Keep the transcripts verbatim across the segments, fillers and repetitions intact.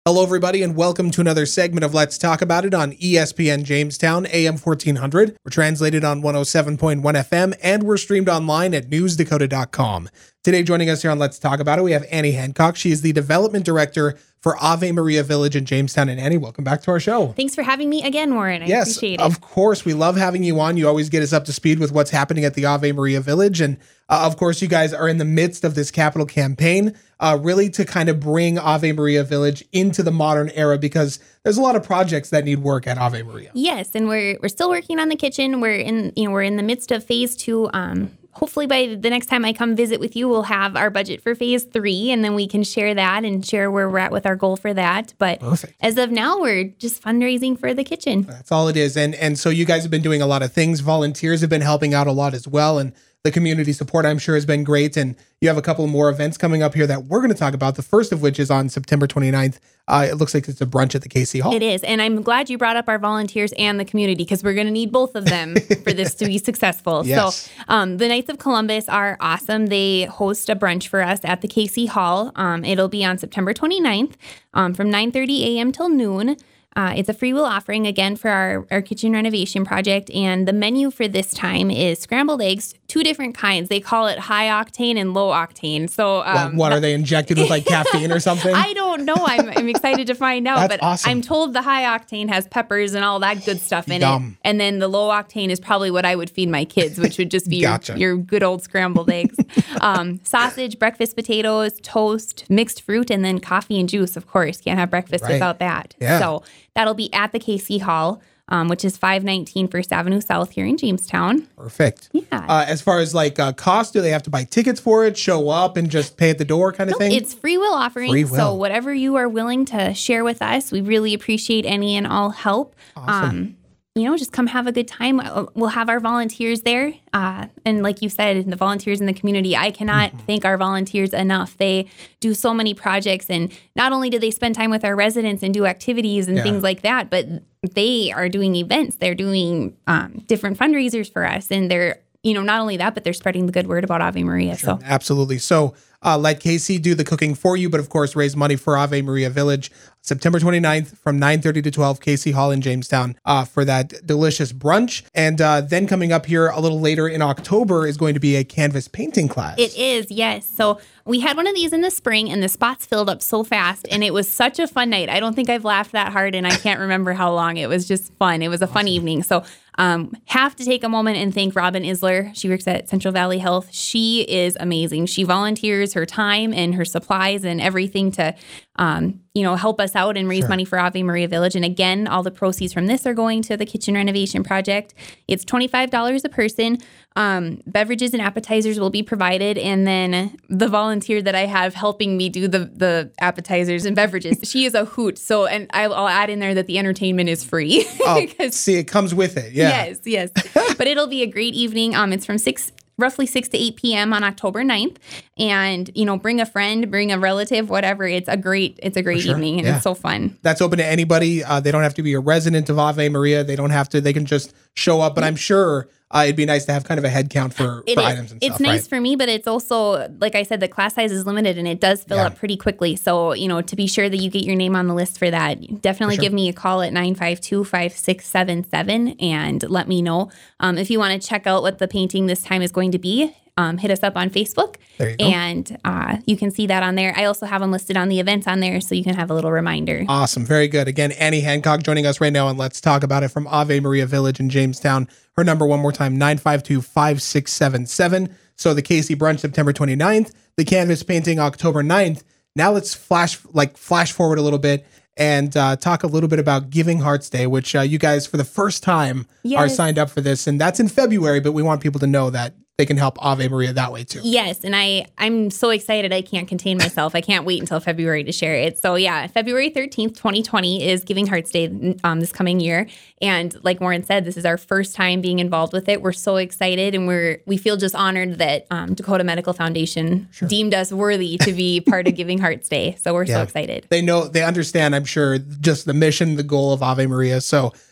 Hello, everybody, and welcome to another segment of Let's Talk About It on E S P N Jamestown, A M fourteen hundred. We're translated on one oh seven point one F M, and we're streamed online at news dakota dot com. Today, joining us here on Let's Talk About It, we have Annie Hancock. She is the Development Director for Ave Maria Village in Jamestown. And Annie, welcome back to our show. Thanks for having me again, Warren. I yes, appreciate it. Of course. We love having you on. You always get us up to speed with what's happening at the Ave Maria Village. And uh, of course, you guys are in the midst of this capital campaign, uh, really to kind of bring Ave Maria Village into the modern era, because there's a lot of projects that need work at Ave Maria. Yes, and we're we're still working on the kitchen. We're in you know we're in the midst of phase two. Um, hopefully by the next time I come visit with you, we'll have our budget for phase three, and then we can share that and share where we're at with our goal for that. But Perfect. As of now, we're just fundraising for the kitchen. That's all it is. And and so you guys have been doing a lot of things. Volunteers have been helping out a lot as well. And the community support, I'm sure, has been great. And you have a couple more events coming up here that we're going to talk about, the first of which is on September twenty-ninth. Uh, it looks like it's a brunch at the K C Hall. It is. And I'm glad you brought up our volunteers and the community, because we're going to need both of them for this to be successful. Yes. So um, the Knights of Columbus are awesome. They host a brunch for us at the K C Hall. Um, it'll be on September twenty-ninth um, from nine thirty a.m. till noon. Uh, it's a free will offering, again, for our, our kitchen renovation project. And the menu for this time is scrambled eggs, two different kinds. They call it high octane and low octane. So, um, What, what are they injected with, like caffeine or something? I don't know. I'm, I'm excited to find out. That's but awesome. I'm told the high octane has peppers and all that good stuff in Yum. it. And then the low octane is probably what I would feed my kids, which would just be Gotcha. your, your good old scrambled eggs. um, sausage, breakfast potatoes, toast, mixed fruit, and then coffee and juice, of course. Can't have breakfast Right. without that. Yeah. So that'll be at the K C Hall, um, which is five nineteen First Avenue South here in Jamestown. Perfect. Yeah. Uh, as far as like uh, cost, do they have to buy tickets for it, show up, and just pay at the door kind of Nope, thing? it's free will offering. Free will. So whatever you are willing to share with us, we really appreciate any and all help. Awesome. Um, you know, just come have a good time. We'll have our volunteers there. Uh, and like you said, the volunteers in the community, I cannot mm-hmm. thank our volunteers enough. They do so many projects. And not only do they spend time with our residents and do activities and yeah. things like that, but they are doing events. They're doing um, different fundraisers for us. And they're, you know, not only that, but they're spreading the good word about Ave Maria. Sure. So Absolutely. So uh, let K C do the cooking for you, but of course, raise money for Ave Maria Village. September twenty-ninth from nine thirty to twelve, K C Hall in Jamestown uh, for that delicious brunch. And uh, then coming up here a little later in October is going to be a canvas painting class. It is, yes. So we had one of these in the spring, and the spots filled up so fast, and it was such a fun night. I don't think I've laughed that hard, and I can't remember how long. It was just fun. It was a fun evening. So um, have to take a moment and thank Robin Isler. She works at Central Valley Health. She is amazing. She volunteers her time and her supplies and everything to um, you know, help us out and raise Sure. money for Ave Maria Village. And again, all the proceeds from this are going to the kitchen renovation project. It's twenty-five dollars a person. Um, beverages and appetizers will be provided. And then the volunteer that I have helping me do the, the appetizers and beverages, she is a hoot. So, and I'll, I'll add in there that the entertainment is free. Oh, see, it comes with it. Yeah. Yes, yes. But it'll be a great evening. Um, it's from six roughly six to eight p.m. on October ninth. And, you know, bring a friend, bring a relative, whatever. It's a great, it's a great sure. evening, and Yeah. it's so fun. That's open to anybody. Uh, they don't have to be a resident of Ave Maria. They don't have to, they can just show up. But I'm sure uh, it'd be nice to have kind of a head count for, It for is. items and It's stuff. nice right? for me, but it's also, like I said, the class size is limited, and it does fill Yeah. up pretty quickly. So, you know, to be sure that you get your name on the list for that, definitely For sure. give me a call at nine five two, five six seven seven and let me know. Um, if you want to check out what the painting this time is going to be, Um, hit us up on Facebook, There you go. and uh, you can see that on there. I also have them listed on the events on there, so you can have a little reminder. Awesome. Very good. Again, Annie Hancock joining us right now, and let's talk about it from Ave Maria Village in Jamestown. Her number one more time, nine five two, five six seven seven. So the K C brunch September twenty-ninth, the canvas painting October ninth. Now let's flash like flash forward a little bit and uh, talk a little bit about Giving Hearts Day, which uh, you guys for the first time Yes. are signed up for this. And that's in February, but we want people to know that they can help Ave Maria that way too. Yes, and I, I'm so excited I can't contain myself. I can't wait until February to share it. So yeah, February thirteenth, twenty twenty is Giving Hearts Day um, this coming year. And like Warren said, this is our first time being involved with it. We're so excited, and we're we feel just honored that um, Dakota Medical Foundation Sure. deemed us worthy to be part of Giving Hearts Day. So we're Yeah. so excited. They know, they understand, I'm sure, just the mission, the goal of Ave Maria. So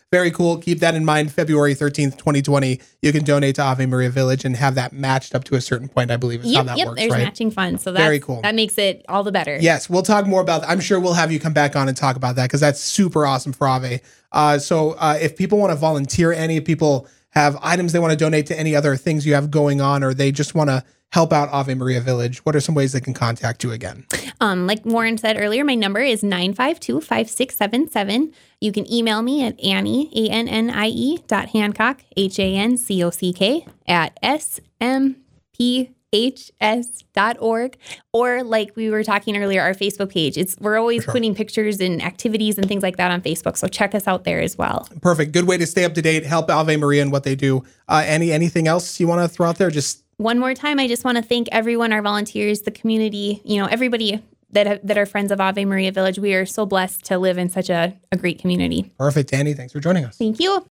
very cool. Keep that in mind. February thirteenth, twenty twenty, you can donate to Ave Maria Village and have that matched up to a certain point, I believe is yep, how that yep, works, there's right? matching funds. So that's, Very cool. That makes it all the better. Yes, we'll talk more about that. I'm sure we'll have you come back on and talk about that because that's super awesome for Ave. Uh, so uh, if people want to volunteer, any people have items they want to donate to any other things you have going on, or they just want to help out Ave Maria Village, what are some ways they can contact you again? Um, like Warren said earlier, my number is nine five two, five six seven seven. You can email me at Annie, A N N I E dot Hancock, H A N C O C K at S M P H S dot org. Or like we were talking earlier, our Facebook page. It's We're always sure. putting pictures and activities and things like that on Facebook. So check us out there as well. Perfect. Good way to stay up to date, help Ave Maria and what they do. Uh, Annie, anything else you want to throw out there? Just One more time, I just want to thank everyone, our volunteers, the community, you know, everybody that have, that are friends of Ave Maria Village. We are so blessed to live in such a, a great community. Perfect. Annie, thanks for joining us. Thank you.